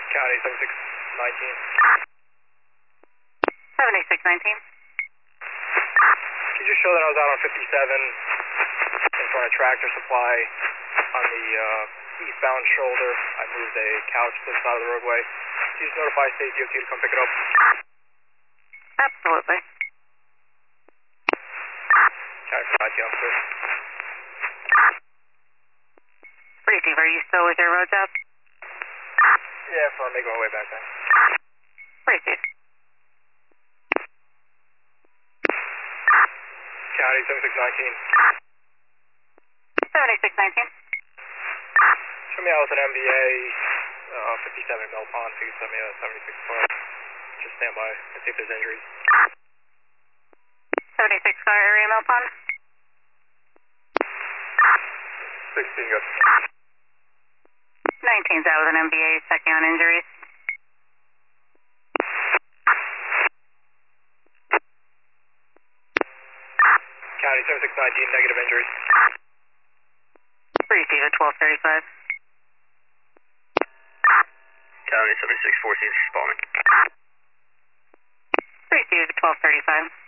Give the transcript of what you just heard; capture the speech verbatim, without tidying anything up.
County seventy-six nineteen. seventy-six nineteen. Can you just show that I was out on fifty-seven in front of Tractor Supply on the uh, eastbound shoulder? I moved a couch to the side of the roadway. Can you just notify State D O T to come pick it up? Absolutely. County five, officer. Receive, are you still with your road job? Yeah, so I'm making my way back then. Receive. County seventy-six nineteen. seventy-six nineteen. Show me out with an M V A uh, fifty-seven Mill Pond, so you can send me a seventy-six car. Just stand by and see if there's injuries. seventy-six car area Mill Pond. sixteen, good. nineteen's out with an M V A checking on injuries. County seventy-six nineteen, negative injuries. Receive at twelve thirty-five. County seventy-six fourteen, responding. Receive at twelve thirty-five.